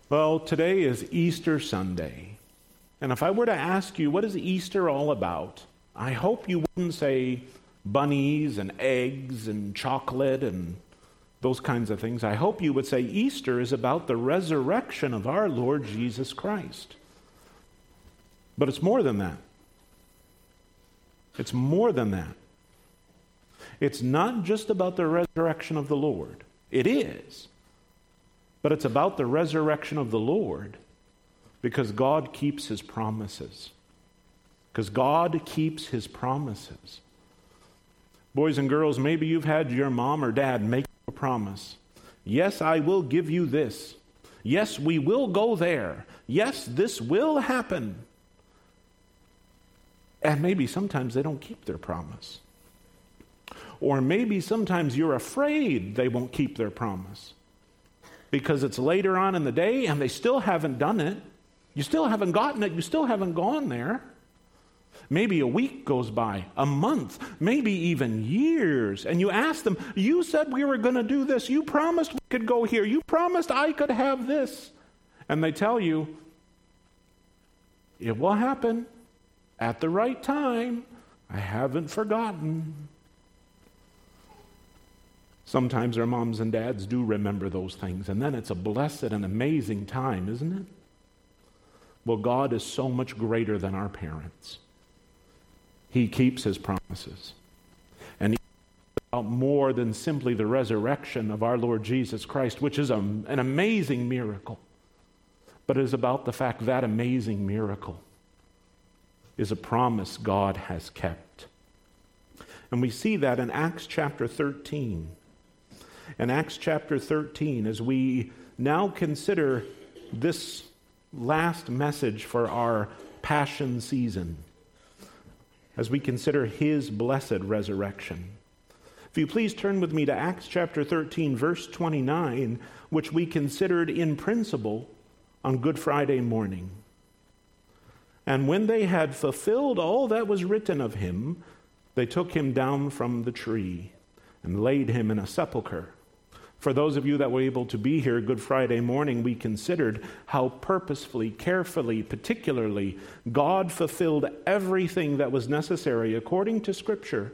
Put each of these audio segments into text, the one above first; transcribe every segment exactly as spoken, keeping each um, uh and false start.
Well, today is Easter Sunday. And if I were to ask you, what is Easter all about? I hope you wouldn't say bunnies and eggs and chocolate and those kinds of things. I hope you would say Easter is about the resurrection of our Lord Jesus Christ. But it's more than that. It's more than that. It's not just about the resurrection of the Lord. It is. But it's about the resurrection of the Lord because God keeps His promises. Because God keeps His promises. Boys and girls, maybe you've had your mom or dad make a promise. Yes, I will give you this. Yes, we will go there. Yes, this will happen. And maybe sometimes they don't keep their promise. Or maybe sometimes you're afraid they won't keep their promise because it's later on in the day and they still haven't done it. You still haven't gotten it. You still haven't gone there. Maybe a week goes by, a month, maybe even years. And you ask them, you said we were going to do this. You promised we could go here. You promised I could have this. And they tell you, it will happen at the right time. I haven't forgotten. Sometimes our moms and dads do remember those things, and then it's a blessed and amazing time, isn't it? Well, God is so much greater than our parents. He keeps His promises. And He is about more than simply the resurrection of our Lord Jesus Christ, which is a, an amazing miracle. But it is about the fact that amazing miracle is a promise God has kept. And we see that in Acts chapter thirteen. In Acts chapter thirteen, as we now consider this last message for our Passion season, as we consider His blessed resurrection. If you please turn with me to Acts chapter thirteen, verse twenty-nine, which we considered in principle on Good Friday morning. And when they had fulfilled all that was written of Him, they took Him down from the tree and laid Him in a sepulchre. For those of you that were able to be here Good Friday morning, we considered how purposefully, carefully, particularly, God fulfilled everything that was necessary according to Scripture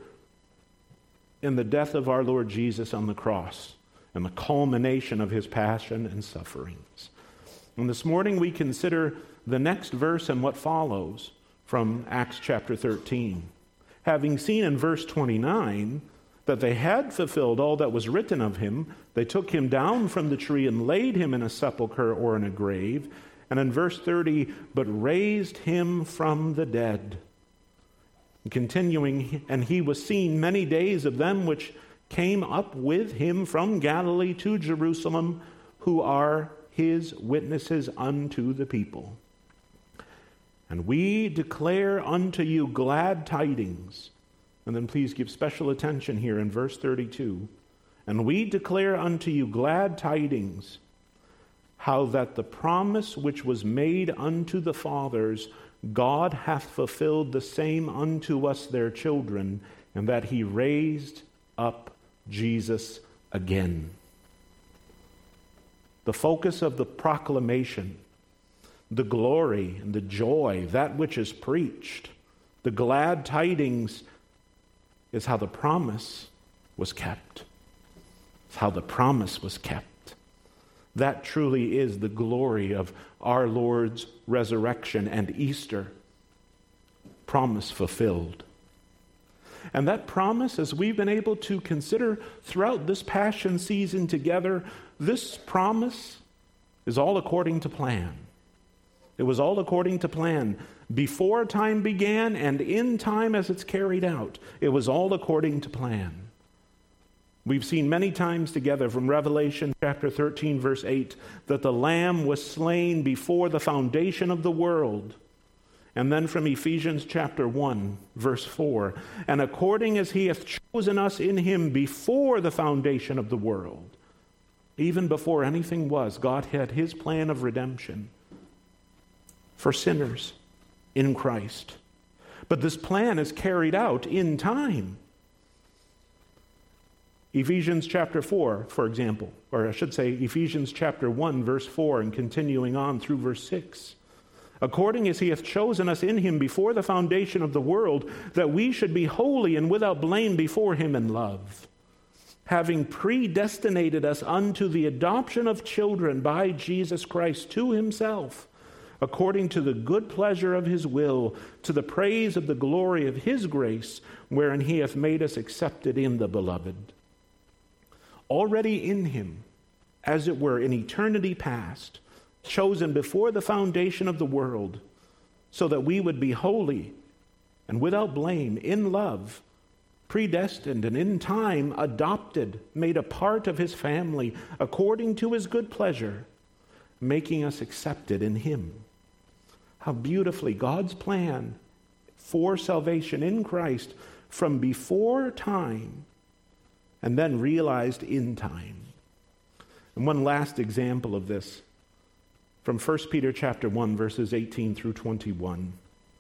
in the death of our Lord Jesus on the cross and the culmination of His passion and sufferings. And this morning we consider the next verse and what follows from Acts chapter thirteen. Having seen in verse twenty-nine that they had fulfilled all that was written of Him, they took Him down from the tree and laid Him in a sepulchre or in a grave. And in verse thirty, but raised Him from the dead. And continuing, and He was seen many days of them which came up with Him from Galilee to Jerusalem, who are His witnesses unto the people. And we declare unto you glad tidings. And then please give special attention here in verse thirty-two. And we declare unto you glad tidings, how that the promise which was made unto the fathers, God hath fulfilled the same unto us their children, and that He raised up Jesus again. The focus of the proclamation, the glory and the joy, that which is preached, the glad tidings is how the promise was kept. It's how the promise was kept. That truly is the glory of our Lord's resurrection and Easter. Promise fulfilled. And that promise, as we've been able to consider throughout this Passion season together, this promise is all according to plan. It was all according to plan. Before time began and in time as it's carried out, it was all according to plan. We've seen many times together from Revelation chapter thirteen, verse eight, that the Lamb was slain before the foundation of the world. And then from Ephesians chapter one, verse four, and according as He hath chosen us in Him before the foundation of the world, even before anything was, God had His plan of redemption for sinners in Christ. But this plan is carried out in time. Ephesians chapter four, for example, or I should say Ephesians chapter one, verse four, and continuing on through verse six. According as he hath chosen us in him before the foundation of the world, that we should be holy and without blame before him in love, having predestinated us unto the adoption of children by Jesus Christ to himself, according to the good pleasure of his will, to the praise of the glory of his grace, wherein he hath made us accepted in the beloved. Already in him, as it were in eternity past, chosen before the foundation of the world, so that we would be holy and without blame in love, predestined and in time adopted, made a part of his family, according to his good pleasure, making us accepted in him. How beautifully God's plan for salvation in Christ from before time and then realized in time. And one last example of this from First Peter chapter one, verses eighteen through twenty-one.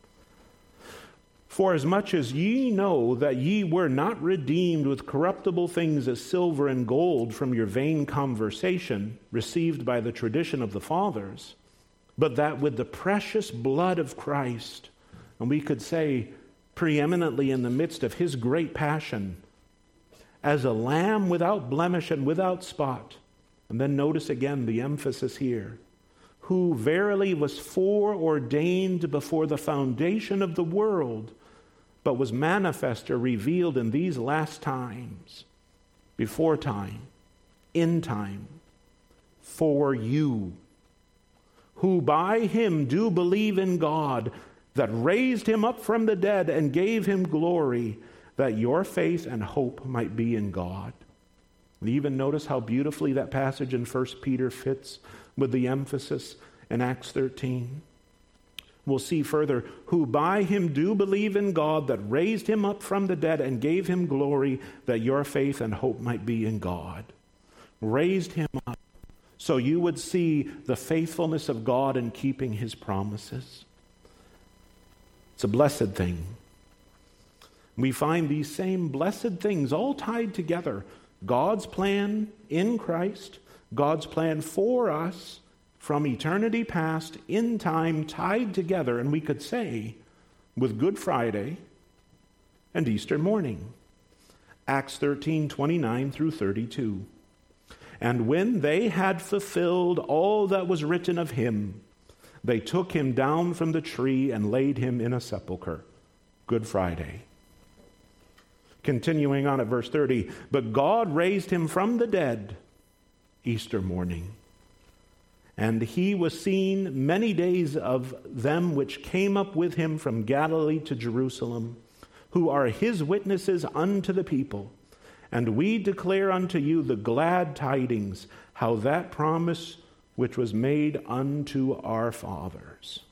For as much as ye know that ye were not redeemed with corruptible things as silver and gold from your vain conversation received by the tradition of the fathers, but that with the precious blood of Christ, and we could say preeminently in the midst of his great passion, as a lamb without blemish and without spot. And then notice again the emphasis here. Who verily was foreordained before the foundation of the world, but was manifest or revealed in these last times, before time, in time, for you, who by him do believe in God, that raised him up from the dead and gave him glory, that your faith and hope might be in God. And even notice how beautifully that passage in First Peter fits with the emphasis in Acts thirteen. We'll see further, who by him do believe in God, that raised him up from the dead and gave him glory, that your faith and hope might be in God. Raised him up so you would see the faithfulness of God in keeping his promises. It's a blessed thing. We find these same blessed things all tied together. God's plan in Christ, God's plan for us from eternity past, in time, tied together, and we could say, with Good Friday and Easter morning. Acts thirteen, twenty-nine through thirty-two. And when they had fulfilled all that was written of him, they took him down from the tree and laid him in a sepulchre. Good Friday. Continuing on at verse thirty, but God raised him from the dead, Easter morning. And he was seen many days of them which came up with him from Galilee to Jerusalem, who are his witnesses unto the people. And we declare unto you the glad tidings, how that promise which was made unto our fathers.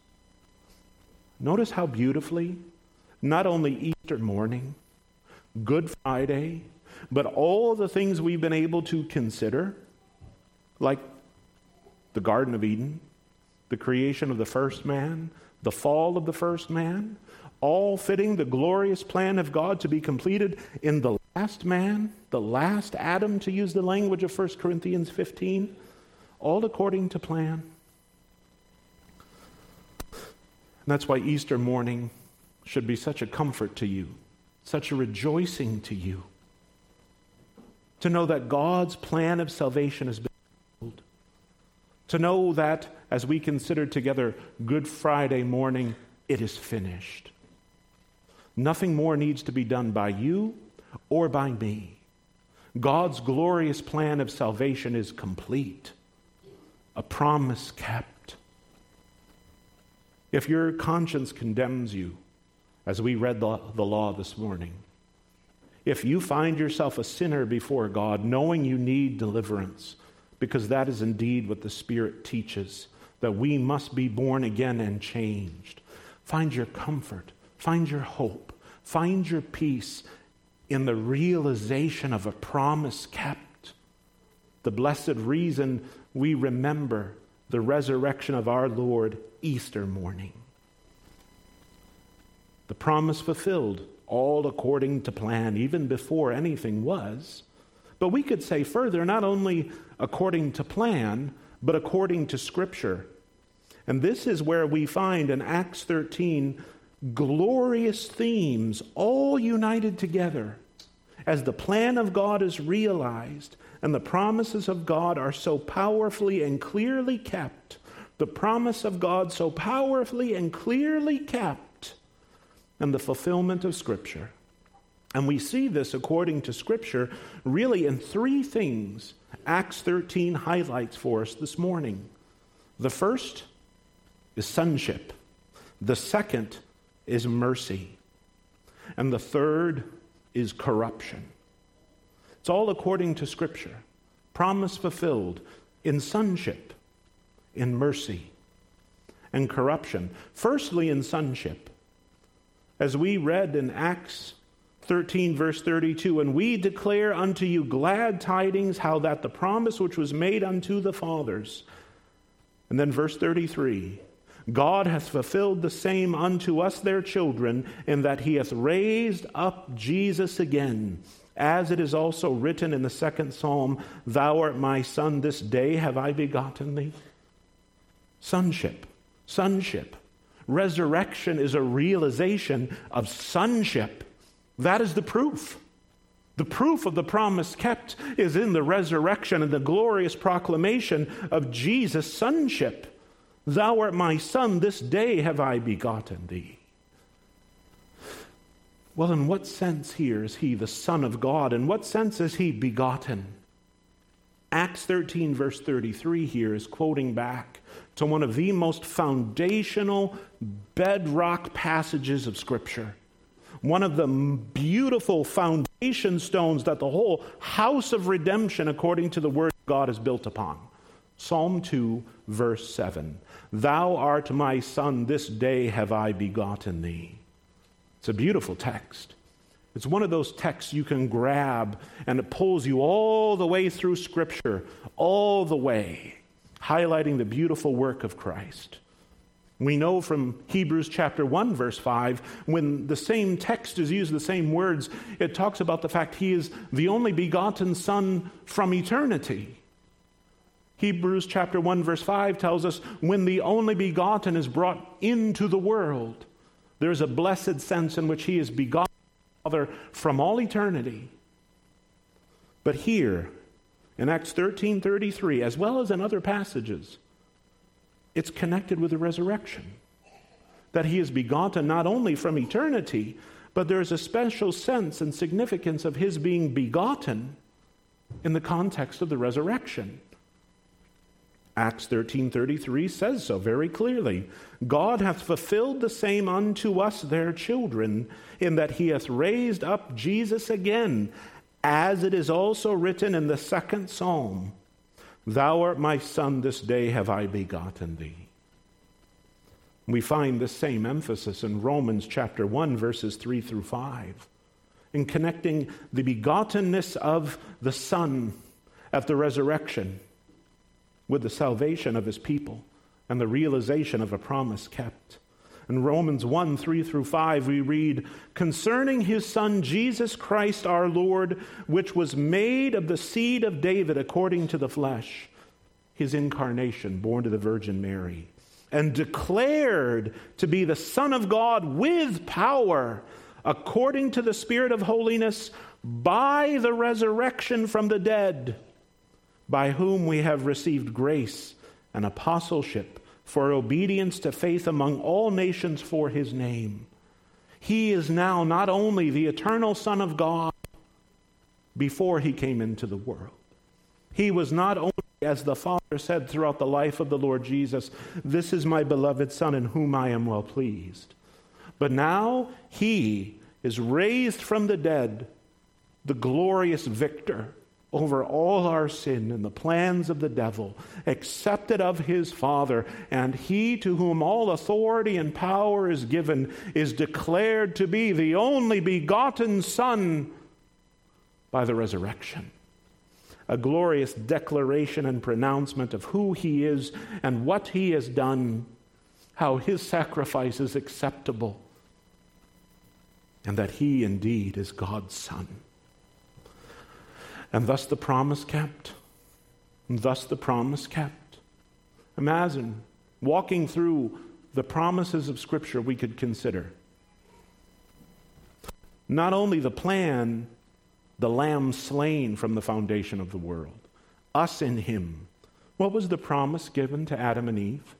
Notice how beautifully, not only Easter morning, Good Friday, but all the things we've been able to consider, like the Garden of Eden, the creation of the first man, the fall of the first man, all fitting the glorious plan of God to be completed in the last man, the last Adam, to use the language of First Corinthians fifteen, all according to plan. And that's why Easter morning should be such a comfort to you, such a rejoicing to you, to know that God's plan of salvation has been fulfilled. To know that, as we consider together Good Friday morning, it is finished. Nothing more needs to be done by you or by me. God's glorious plan of salvation is complete. A promise kept. If your conscience condemns you, as we read the, the law this morning, if you find yourself a sinner before God, knowing you need deliverance, because that is indeed what the Spirit teaches, that we must be born again and changed. Find your comfort, find your hope, find your peace in the realization of a promise kept. The blessed reason we remember the resurrection of our Lord Easter morning. The promise fulfilled, all according to plan, even before anything was. But we could say further, not only according to plan, but according to Scripture. And this is where we find in Acts thirteen glorious themes all united together as the plan of God is realized and the promises of God are so powerfully and clearly kept. The promise of God so powerfully and clearly kept, and the fulfillment of Scripture. And we see this according to Scripture really in three things Acts thirteen highlights for us this morning. The first is sonship. The second is mercy. And the third is corruption. It's all according to Scripture. Promise fulfilled in sonship, in mercy, and corruption. Firstly, in sonship. As we read in Acts thirteen, verse thirty-two, and we declare unto you glad tidings, how that the promise which was made unto the fathers. And then verse thirty-three, God hath fulfilled the same unto us their children, in that he hath raised up Jesus again, as it is also written in the second psalm, thou art my son, this day have I begotten thee. Sonship, sonship. Resurrection is a realization of sonship. That is the proof. The proof of the promise kept is in the resurrection and the glorious proclamation of Jesus' sonship. Thou art my son, this day have I begotten thee. Well, in what sense here is he the Son of God? In what sense is he begotten? Acts thirteen, verse thirty-three here is quoting back to one of the most foundational bedrock passages of Scripture. One of the beautiful foundation stones that the whole house of redemption, according to the Word of God, is built upon. Psalm two, verse seven. Thou art my son, this day have I begotten thee. It's a beautiful text. It's one of those texts you can grab and it pulls you all the way through Scripture, all the way, highlighting the beautiful work of Christ. We know from Hebrews chapter one, verse five, when the same text is used, the same words, it talks about the fact he is the only begotten Son from eternity. Hebrews chapter one, verse five tells us when the only begotten is brought into the world, there's a blessed sense in which he is begotten Father from all eternity. But here, in Acts thirteen thirty-three, as well as in other passages, it's connected with the resurrection. That he is begotten not only from eternity, but there's a special sense and significance of his being begotten in the context of the resurrection. Acts thirteen thirty-three says so very clearly. God hath fulfilled the same unto us their children, in that he hath raised up Jesus again, as it is also written in the second psalm, thou art my son, this day have I begotten thee. We find the same emphasis in Romans chapter one, verses three through five, in connecting the begottenness of the Son at the resurrection with the salvation of his people and the realization of a promise kept. In Romans one, three through five, we read, concerning his Son, Jesus Christ our Lord, which was made of the seed of David according to the flesh, his incarnation, born to the Virgin Mary, and declared to be the Son of God with power, according to the Spirit of holiness, by the resurrection from the dead, by whom we have received grace and apostleship for obedience to faith among all nations for his name. He is now not only the eternal Son of God before he came into the world. He was not only, as the Father said throughout the life of the Lord Jesus, this is my beloved Son in whom I am well pleased. But now he is raised from the dead, the glorious victor over all our sin and the plans of the devil, accepted of his Father, and he to whom all authority and power is given is declared to be the only begotten Son by the resurrection. A glorious declaration and pronouncement of who he is and what he has done, how his sacrifice is acceptable, and that he indeed is God's Son. And thus the promise kept. And thus the promise kept. Imagine walking through the promises of Scripture we could consider. Not only the plan, the Lamb slain from the foundation of the world, us in Him. What was the promise given to Adam and Eve?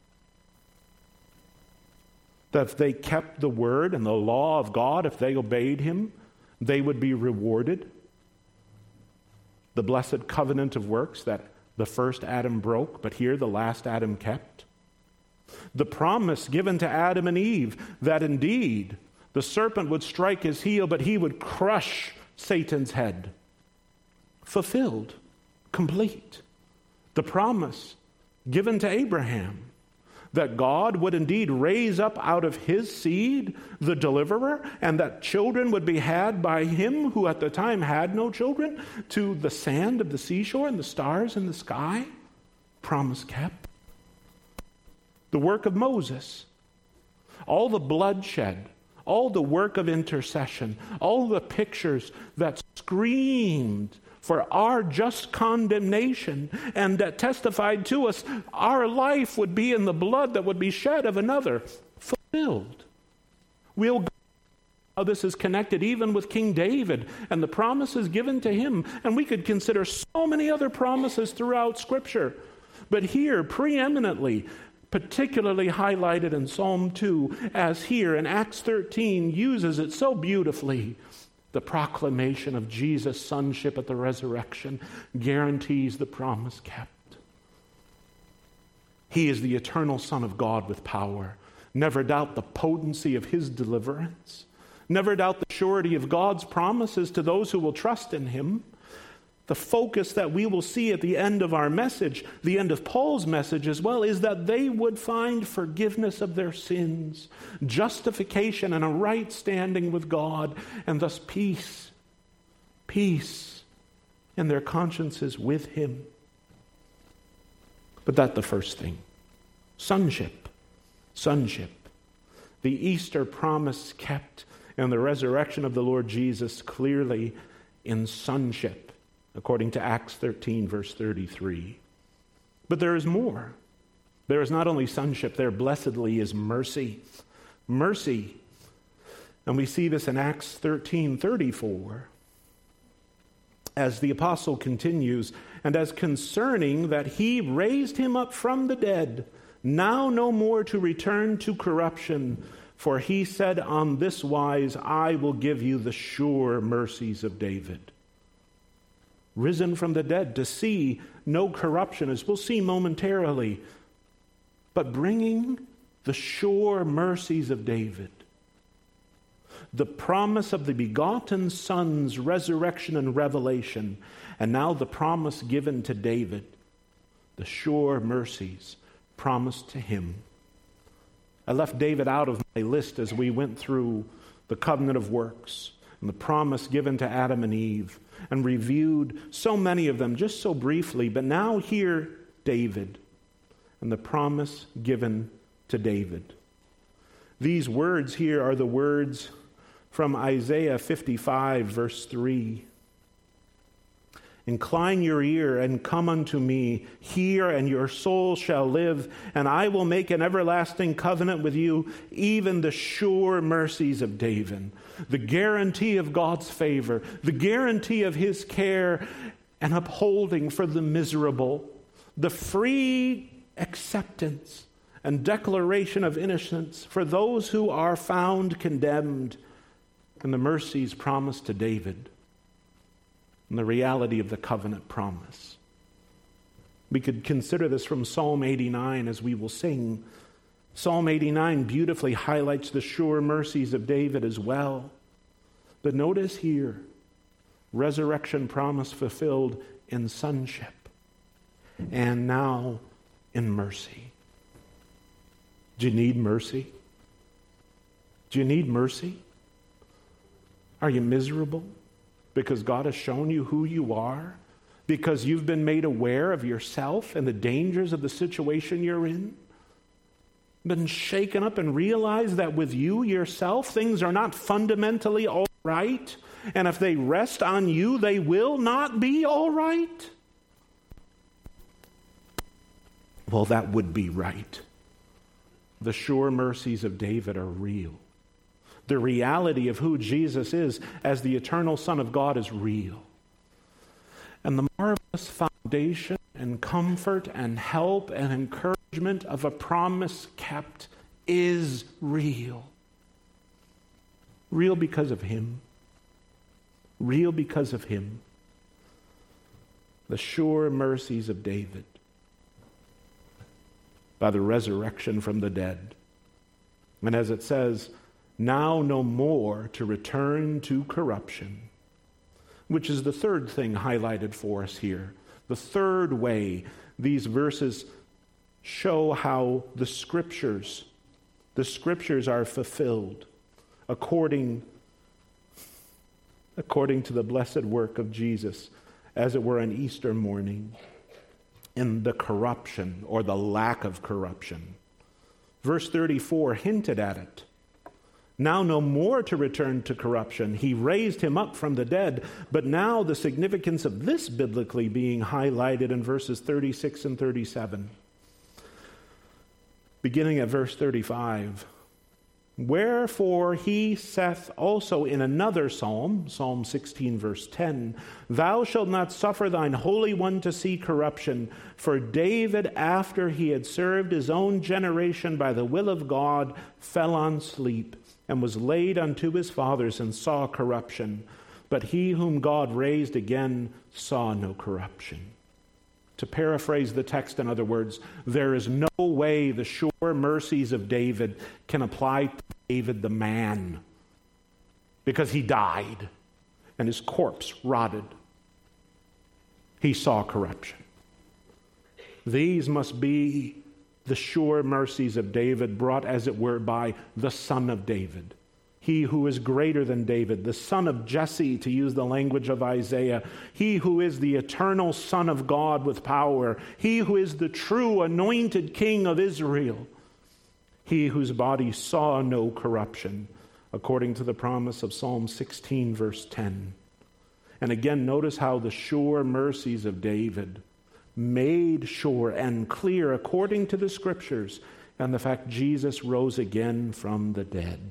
That if they kept the word and the law of God, if they obeyed Him, they would be rewarded. The blessed covenant of works that the first Adam broke, but here the last Adam kept. The promise given to Adam and Eve that indeed the serpent would strike his heel, but he would crush Satan's head. Fulfilled, complete. The promise given to Abraham that God would indeed raise up out of his seed the deliverer, and that children would be had by him who at the time had no children, to the sand of the seashore and the stars in the sky. Promise kept. The work of Moses, all the bloodshed, all the work of intercession, all the pictures that screamed for our just condemnation and that testified to us our life would be in the blood that would be shed of another, fulfilled. We'll go how this is connected even with King David and the promises given to him. And we could consider so many other promises throughout Scripture. But here, preeminently, particularly highlighted in Psalm two, as here in Acts thirteen uses it so beautifully. The proclamation of Jesus' sonship at the resurrection guarantees the promise kept. He is the eternal Son of God with power. Never doubt the potency of His deliverance. Never doubt the surety of God's promises to those who will trust in Him. The focus that we will see at the end of our message, the end of Paul's message as well, is that they would find forgiveness of their sins, justification and a right standing with God, and thus peace, peace in their consciences with Him. But that's the first thing. Sonship, sonship. The Easter promise kept and the resurrection of the Lord Jesus clearly in sonship, according to Acts thirteen, verse thirty-three. But there is more. There is not only sonship, there blessedly is mercy. Mercy. And we see this in Acts thirteen, thirty-four. As the apostle continues, and as concerning that He raised Him up from the dead, now no more to return to corruption, for He said on this wise, I will give you the sure mercies of David. Risen from the dead to see no corruption, as we'll see momentarily, but bringing the sure mercies of David. The promise of the begotten Son's resurrection and revelation, and now the promise given to David, the sure mercies promised to him. I left David out of my list as we went through the covenant of works and the promise given to Adam and Eve, and reviewed so many of them just so briefly. But now here, David, and the promise given to David. These words here are the words from Isaiah fifty-five, verse three. Incline your ear and come unto me. Hear, and your soul shall live, and I will make an everlasting covenant with you, even the sure mercies of David. The guarantee of God's favor, the guarantee of His care and upholding for the miserable, the free acceptance and declaration of innocence for those who are found condemned, and the mercies promised to David, and the reality of the covenant promise. We could consider this from Psalm eighty-nine as we will sing. Psalm eighty-nine beautifully highlights the sure mercies of David as well. But notice here, resurrection promise fulfilled in sonship, and now in mercy. Do you need mercy? Do you need mercy? Are you miserable because God has shown you who you are? Because you've been made aware of yourself and the dangers of the situation you're in? Been shaken up and realized that with you yourself, things are not fundamentally all right? And if they rest on you, they will not be all right? Well, that would be right. The sure mercies of David are real. The reality of who Jesus is as the eternal Son of God is real. And the marvelous foundation and comfort and help and encouragement of a promise kept is real. Real because of Him. Real because of Him. The sure mercies of David by the resurrection from the dead. And as it says, now no more to return to corruption, which is the third thing highlighted for us here. The third way these verses show how the scriptures, the scriptures are fulfilled according, according to the blessed work of Jesus, as it were on Easter morning, in the corruption or the lack of corruption. Verse thirty-four hinted at it. Now no more to return to corruption. He raised him up from the dead. But now the significance of this biblically being highlighted in verses thirty-six and thirty-seven. Beginning at verse thirty-five. Wherefore he saith also in another psalm, Psalm sixteen, verse ten, Thou shalt not suffer thine Holy One to see corruption. For David, after he had served his own generation by the will of God, fell on sleep, and was laid unto his fathers, and saw corruption. But he whom God raised again saw no corruption. To paraphrase the text, in other words, there is no way the sure mercies of David can apply to David the man, because he died and his corpse rotted. He saw corruption. These must be the sure mercies of David, brought as it were by the Son of David. He who is greater than David, the son of Jesse, to use the language of Isaiah. He who is the eternal Son of God with power. He who is the true anointed King of Israel. He whose body saw no corruption, according to the promise of Psalm sixteen, verse ten. And again, notice how the sure mercies of David made sure and clear according to the Scriptures, and the fact Jesus rose again from the dead.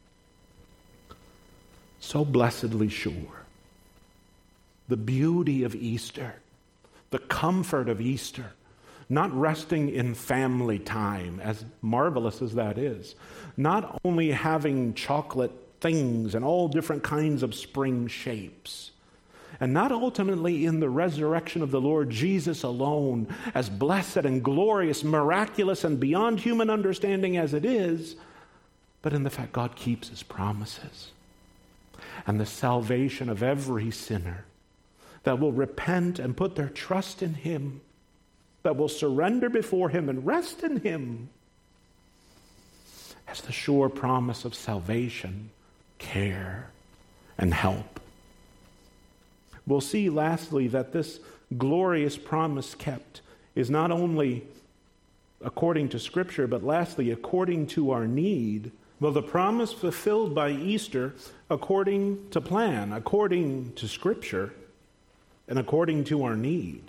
So blessedly sure. The beauty of Easter, the comfort of Easter, not resting in family time, as marvelous as that is, not only having chocolate things and all different kinds of spring shapes, and not ultimately in the resurrection of the Lord Jesus alone, as blessed and glorious, miraculous, and beyond human understanding as it is, but in the fact God keeps His promises. And the salvation of every sinner that will repent and put their trust in Him, that will surrender before Him and rest in Him, as the sure promise of salvation, care, and help. We'll see lastly that this glorious promise kept is not only according to Scripture, but lastly according to our need. Well, the promise fulfilled by Easter according to plan, according to Scripture, and according to our need.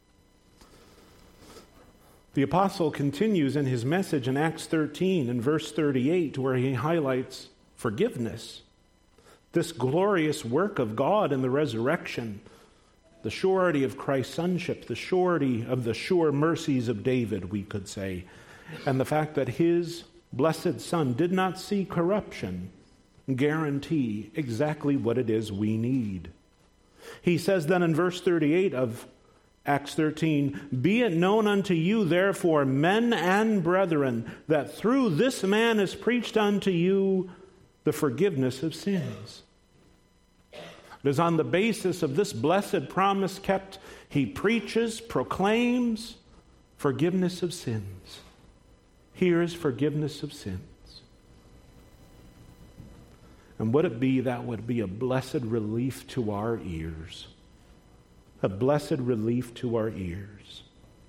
The apostle continues in his message in Acts thirteen and verse thirty-eight, where he highlights forgiveness. This glorious work of God in the resurrection, the surety of Christ's sonship, the surety of the sure mercies of David, we could say, and the fact that His blessed Son did not see corruption, guarantee exactly what it is we need. He says then in verse thirty-eight of Acts thirteen, Be it known unto you, therefore, men and brethren, that through this man is preached unto you the forgiveness of sins. It is on the basis of this blessed promise kept, he preaches, proclaims forgiveness of sins. Here is forgiveness of sins. And would it be that would be a blessed relief to our ears? A blessed relief to our ears.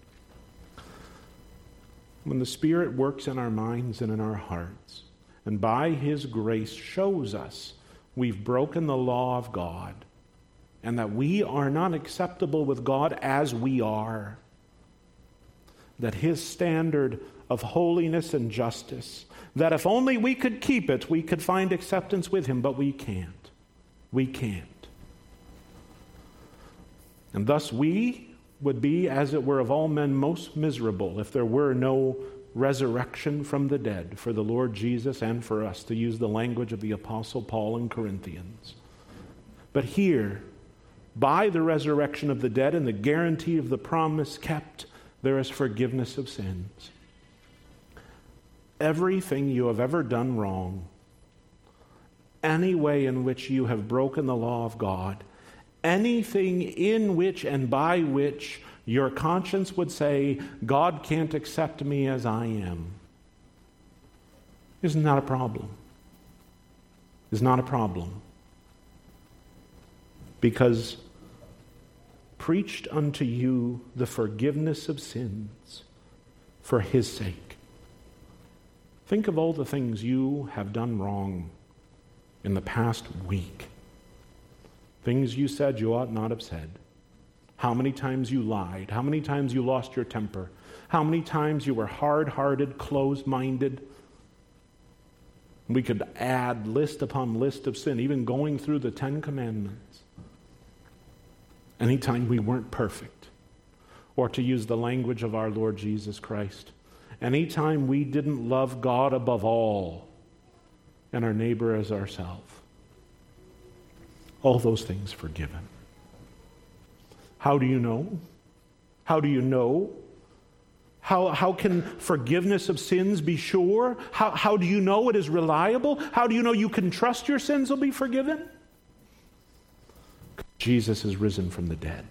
When the Spirit works in our minds and in our hearts, and by His grace shows us we've broken the law of God and that we are not acceptable with God as we are, that his standard of holiness and justice, that if only we could keep it, we could find acceptance with him, but we can't. We can't. And thus we would be, as it were, of all men most miserable if there were no resurrection from the dead for the Lord Jesus and for us, to use the language of the Apostle Paul in Corinthians. But here, by the resurrection of the dead and the guarantee of the promise kept, there is forgiveness of sins. Everything you have ever done wrong, any way in which you have broken the law of God, anything in which and by which your conscience would say, God can't accept me as I am, is not a problem. Is not a problem. Because preached unto you the forgiveness of sins for his sake. Think of all the things you have done wrong in the past week. Things you said you ought not have said. How many times you lied. How many times you lost your temper. How many times you were hard-hearted, closed-minded. We could add list upon list of sin, even going through the Ten Commandments. Anytime we weren't perfect, or to use the language of our Lord Jesus Christ, anytime we didn't love God above all and our neighbor as ourselves, all those things forgiven. How do you know? How do you know? How, how can forgiveness of sins be sure? How, how do you know it is reliable? How do you know you can trust your sins will be forgiven? Jesus is risen from the dead,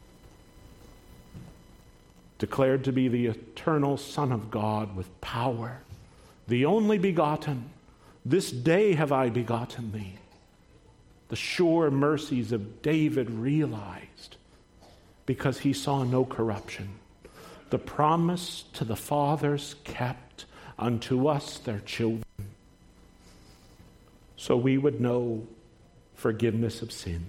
declared to be the eternal Son of God with power, the only begotten. This day have I begotten thee. The sure mercies of David realized because he saw no corruption. The promise to the fathers kept, unto us their children. So we would know forgiveness of sins.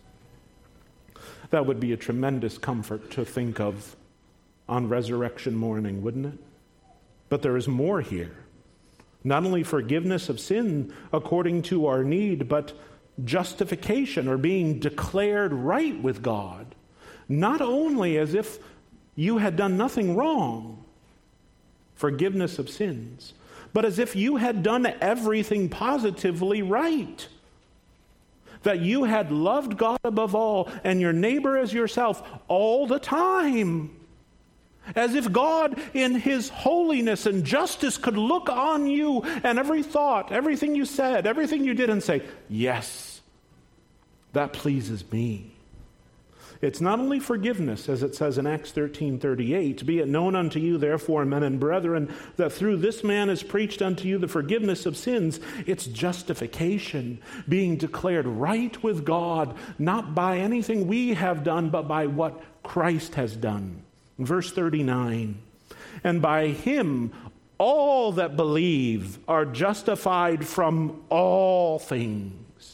That would be a tremendous comfort to think of on resurrection morning, wouldn't it? But there is more here. Not only forgiveness of sin according to our need, but justification, or being declared right with God. Not only as if you had done nothing wrong, forgiveness of sins, but as if you had done everything positively right. That you had loved God above all and your neighbor as yourself all the time. As if God in his holiness and justice could look on you and every thought, everything you said, everything you did, and say, yes, that pleases me. It's not only forgiveness, as it says in Acts thirteen thirty-eight, be it known unto you, therefore, men and brethren, that through this man is preached unto you the forgiveness of sins. It's justification, being declared right with God, not by anything we have done, but by what Christ has done. Verse thirty-nine, and by him all that believe are justified from all things,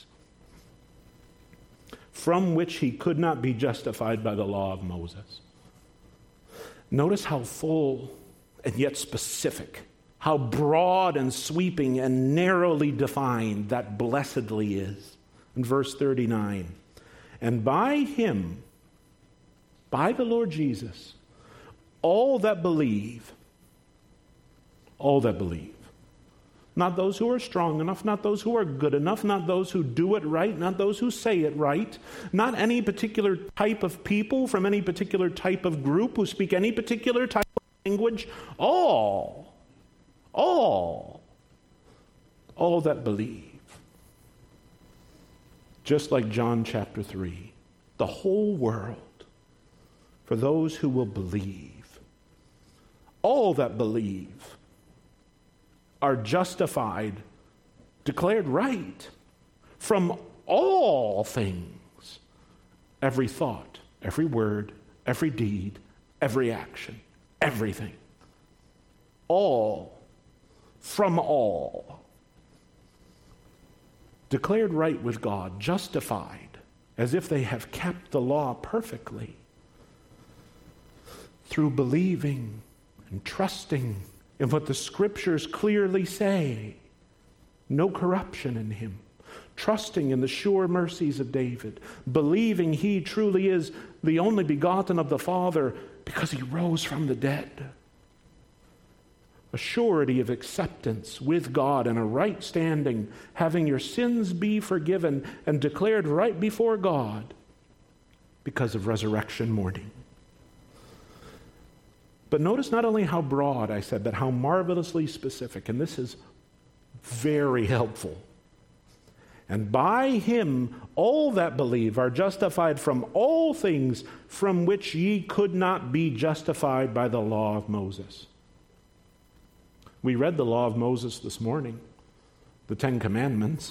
from which he could not be justified by the law of Moses. Notice how full and yet specific, how broad and sweeping and narrowly defined that blessedly is. In verse thirty-nine, and by him, by the Lord Jesus, all that believe, all that believe, not those who are strong enough, not those who are good enough, not those who do it right, not those who say it right, not any particular type of people from any particular type of group who speak any particular type of language, all, all, all that believe. Just like John chapter three, the whole world, for those who will believe. All that believe are justified, declared right from all things, every thought, every word, every deed, every action, everything. All, from all, declared right with God, justified, as if they have kept the law perfectly, through believing and trusting in what the Scriptures clearly say. No corruption in him. Trusting in the sure mercies of David. Believing he truly is the only begotten of the Father because he rose from the dead. A surety of acceptance with God and a right standing, having your sins be forgiven and declared right before God because of resurrection morning. But notice not only how broad I said, but how marvelously specific, and this is very helpful. And by him all that believe are justified from all things from which ye could not be justified by the law of Moses. We read the law of Moses this morning, the Ten Commandments.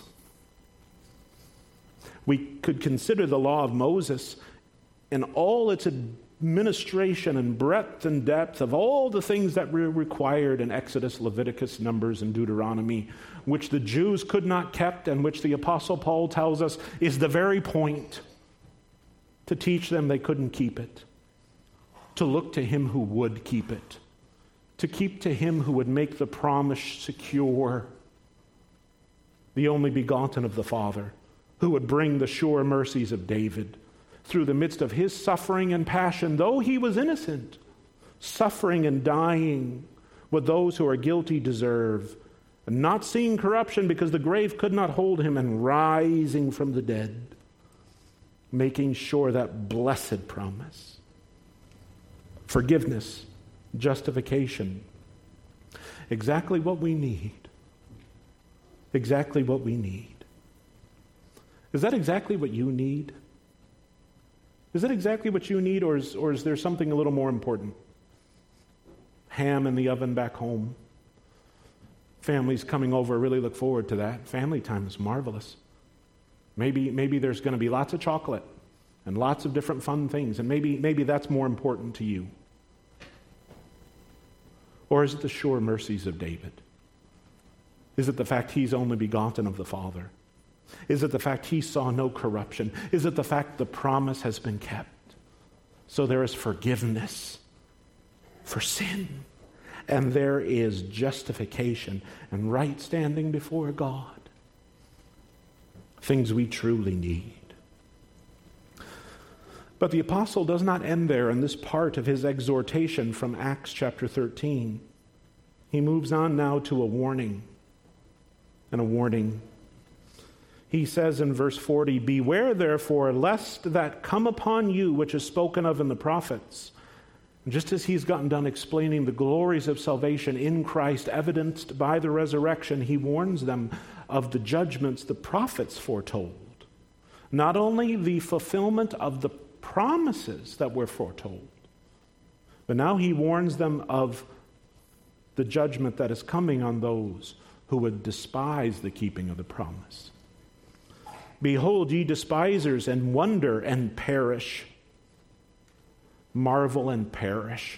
We could consider the law of Moses in all its administration and breadth and depth of all the things that were required in Exodus, Leviticus, Numbers, and Deuteronomy, which the Jews could not keep and which the Apostle Paul tells us is the very point to teach them they couldn't keep it, to look to him who would keep it, to keep to him who would make the promise secure, the only begotten of the Father, who would bring the sure mercies of David through the midst of his suffering and passion, though he was innocent, suffering and dying what those who are guilty deserve, and not seeing corruption because the grave could not hold him, and rising from the dead, making sure that blessed promise. Forgiveness, justification, exactly what we need. Exactly what we need. Is that exactly what you need? Is that exactly what you need, or is, or is there something a little more important? Ham in the oven back home. Families coming over, really look forward to that. Family time is marvelous. Maybe, maybe there's going to be lots of chocolate and lots of different fun things, and maybe, maybe that's more important to you. Or is it the sure mercies of David? Is it the fact he's only begotten of the Father? Is it the fact he saw no corruption? Is it the fact the promise has been kept? So there is forgiveness for sin, and there is justification and right standing before God. Things we truly need. But the apostle does not end there in this part of his exhortation from Acts chapter thirteen. He moves on now to a warning, and a warning. He says in verse forty, "Beware therefore, lest that come upon you which is spoken of in the prophets." And just as he's gotten done explaining the glories of salvation in Christ evidenced by the resurrection, he warns them of the judgments the prophets foretold. Not only the fulfillment of the promises that were foretold, but now he warns them of the judgment that is coming on those who would despise the keeping of the promise. "Behold, ye despisers, and wonder and perish." Marvel and perish.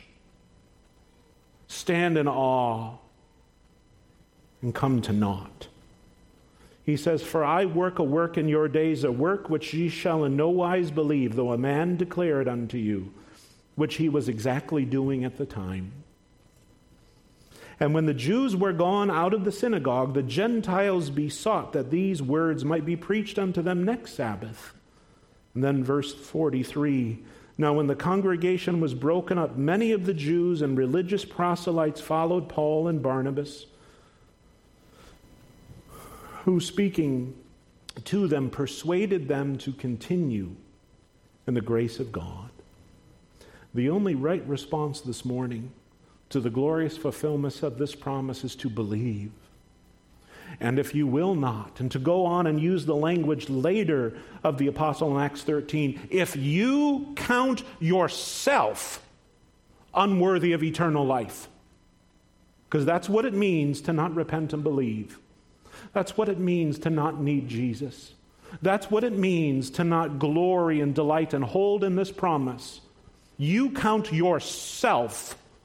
Stand in awe and come to naught. He says, "For I work a work in your days, a work which ye shall in no wise believe, though a man declare it unto you," which he was exactly doing at the time. "And when the Jews were gone out of the synagogue, the Gentiles besought that these words might be preached unto them next Sabbath." And then verse forty-three, "Now when the congregation was broken up, many of the Jews and religious proselytes followed Paul and Barnabas, who speaking to them persuaded them to continue in the grace of God." The only right response this morning to the glorious fulfillment of this promise is to believe. And if you will not, and to go on and use the language later of the apostle in Acts thirteen, if you count yourself unworthy of eternal life, because that's what it means to not repent and believe. That's what it means to not need Jesus. That's what it means to not glory and delight and hold in this promise. You count yourself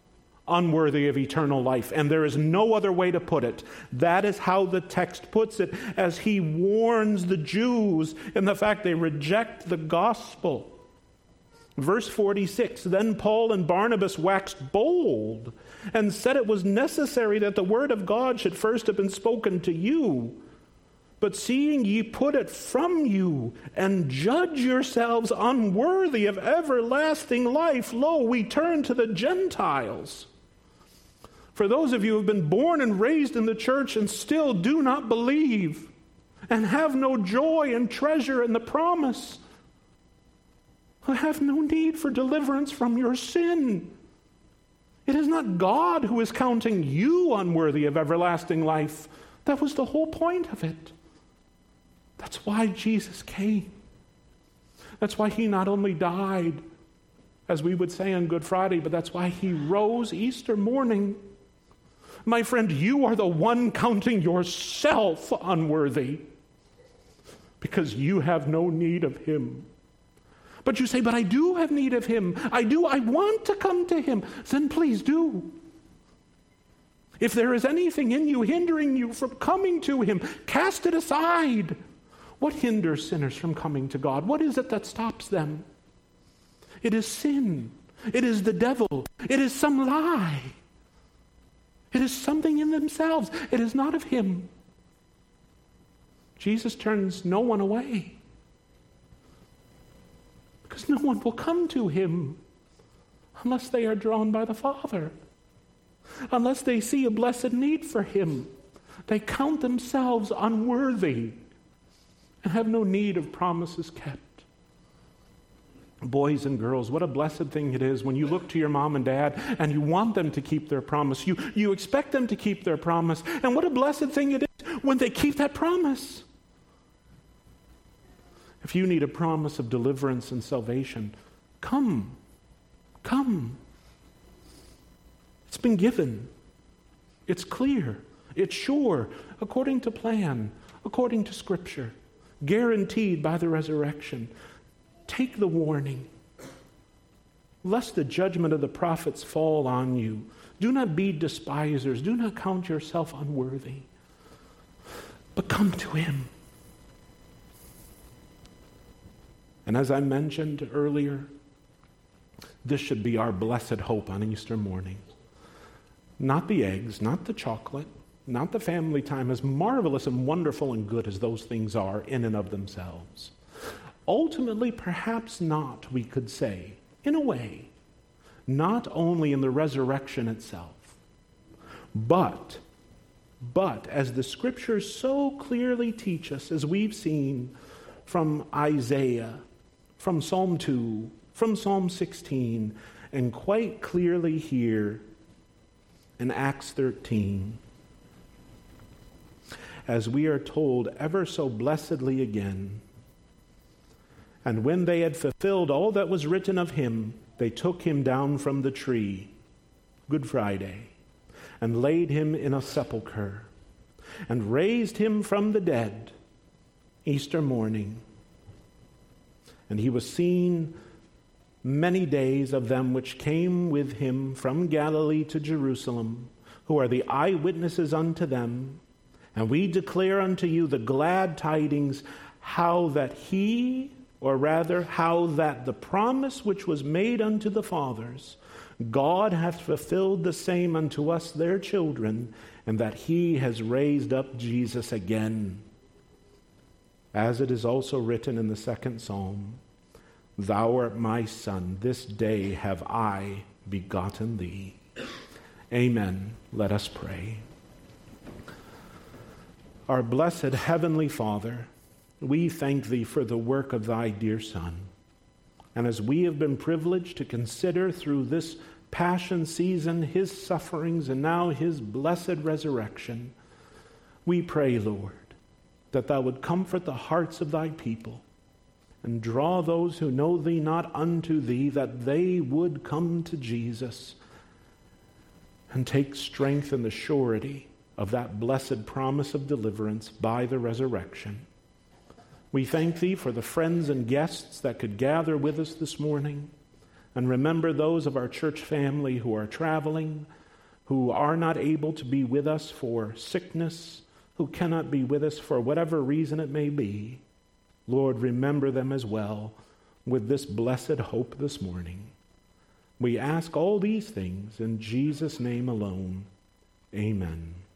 unworthy of eternal life. And there is no other way to put it. That is how the text puts it, as he warns the Jews in the fact they reject the gospel. Verse forty-six, then Paul and Barnabas waxed bold and said it was necessary that the word of God should first have been spoken to you. But seeing ye put it from you, and judge yourselves unworthy of everlasting life, lo, we turn to the Gentiles. For those of you who have been born and raised in the church and still do not believe, and have no joy and treasure in the promise, who have no need for deliverance from your sin. It is not God who is counting you unworthy of everlasting life. That was the whole point of it. That's why Jesus came. That's why he not only died, as we would say on Good Friday, but that's why he rose Easter morning. My friend, you are the one counting yourself unworthy because you have no need of him. But you say, but I do have need of him. I do. I want to come to him. Then please do. If there is anything in you hindering you from coming to him, cast it aside. What hinders sinners from coming to God? What is it that stops them? It is sin. It is the devil. It is some lie. It is something in themselves. It is not of him. Jesus turns no one away, because no one will come to him unless they are drawn by the Father, unless they see a blessed need for him. They count themselves unworthy and have no need of promises kept. Boys and girls, what a blessed thing it is when you look to your mom and dad and you want them to keep their promise. You, you expect them to keep their promise. And what a blessed thing it is when they keep that promise. If you need a promise of deliverance and salvation, come. Come. It's been given. It's clear. It's sure, according to plan, according to Scripture, guaranteed by the resurrection. Take the warning, lest the judgment of the prophets fall on you. Do not be despisers. Do not count yourself unworthy, but come to him. And as I mentioned earlier, this should be our blessed hope on Easter morning. Not the eggs, not the chocolate, not the family time, as marvelous and wonderful and good as those things are in and of themselves. Ultimately, perhaps not, we could say, in a way, not only in the resurrection itself, but, but as the Scriptures so clearly teach us, as we've seen from Isaiah, from Psalm two, from Psalm sixteen, and quite clearly here in Acts thirteen, as we are told ever so blessedly again, and when they had fulfilled all that was written of him, they took him down from the tree, Good Friday, and laid him in a sepulchre, and raised him from the dead, Easter morning. And he was seen many days of them which came with him from Galilee to Jerusalem, who are the eyewitnesses unto them. And we declare unto you the glad tidings, how that he, or rather, how that the promise which was made unto the fathers, God hath fulfilled the same unto us their children, and that he has raised up Jesus again. As it is also written in the second psalm, Thou art my son, this day have I begotten thee. Amen. Let us pray. Our blessed Heavenly Father, we thank thee for the work of thy dear Son. And as we have been privileged to consider through this passion season his sufferings and now his blessed resurrection, we pray, Lord, that thou would comfort the hearts of thy people and draw those who know thee not unto thee, that they would come to Jesus and take strength in the surety of that blessed promise of deliverance by the resurrection. We thank thee for the friends and guests that could gather with us this morning, and remember those of our church family who are traveling who are not able to be with us for sickness, who cannot be with us for whatever reason it may be. Lord, remember them as well with this blessed hope this morning. We ask all these things in Jesus' name alone. Amen.